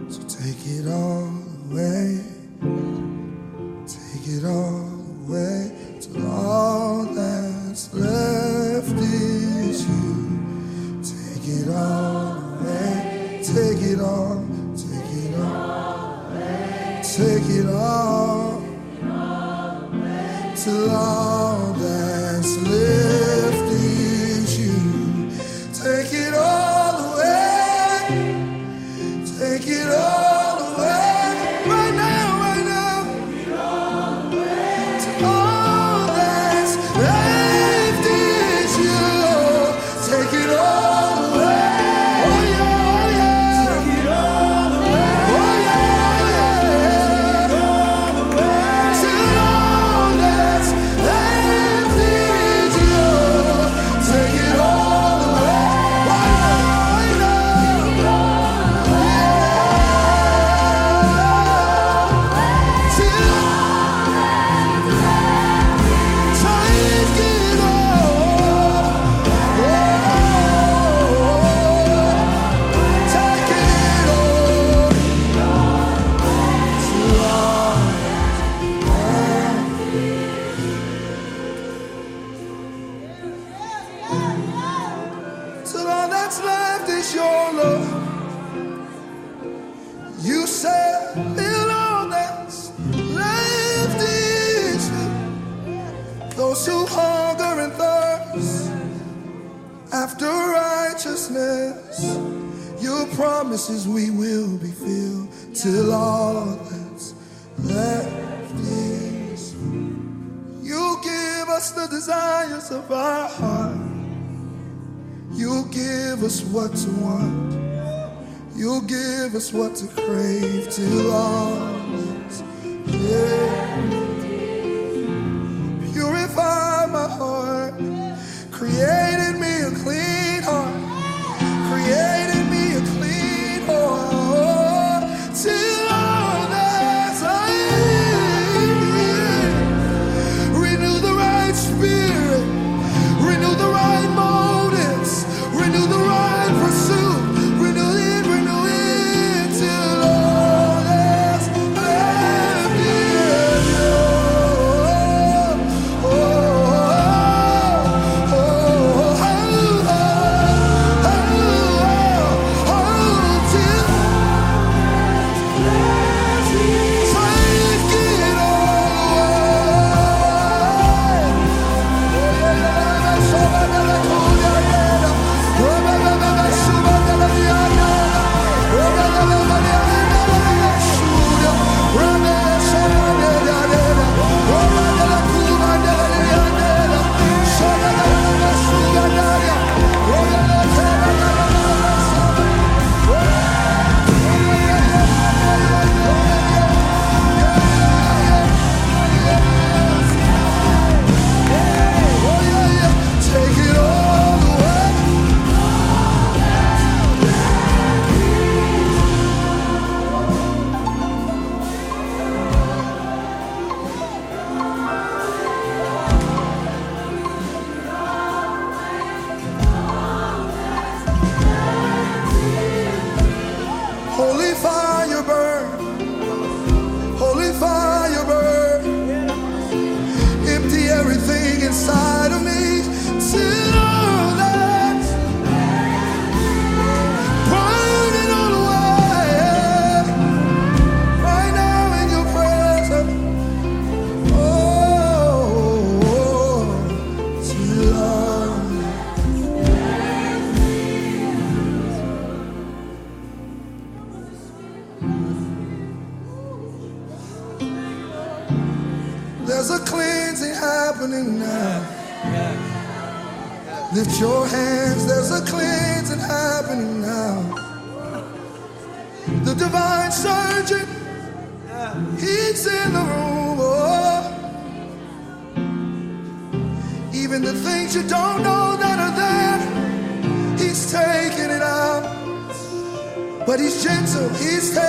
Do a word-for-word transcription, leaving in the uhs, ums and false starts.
So take it all away, take it all away, till all that's left is you. Take it all away, take it all, take it all away, take it all, till all that's left is you. Take it all away, take it all away, right now, right now. Take it all away, till all that's left is you. Take it all away, oh yeah, oh yeah. Take it all away, oh yeah, yeah. Take it all away, till all that's left is you. Take it all away, right now, right now. Till take it all, oh, take it all, till all, till all that's left is your love. You said, till all that's left is you. Those who hunger and thirst after righteousness, your promises we will be filled, till all that's left is you. You give us the desires of our heart. You give us what to want. You give us what to crave, till all that's left. Purify my heart, created me a clean heart, created me a clean heart, till all that's left. Renew the right spirit, renew the right motives, renew the right pursuit, renew it, renew it, till all that's left is you. Oh, oh, oh, oh, oh, oh, oh, till take it all away. Take it all away. Holy fire burn, holy fire burn, empty everything inside of me, till all that's burn it all away, right now in your presence. Oh, till all there's a cleansing happening now. Lift your hands, there's a cleansing happening now. The divine surgeon, he's in the room. Oh. Even the things you don't know that are there, he's taking it out. But he's gentle, he's taking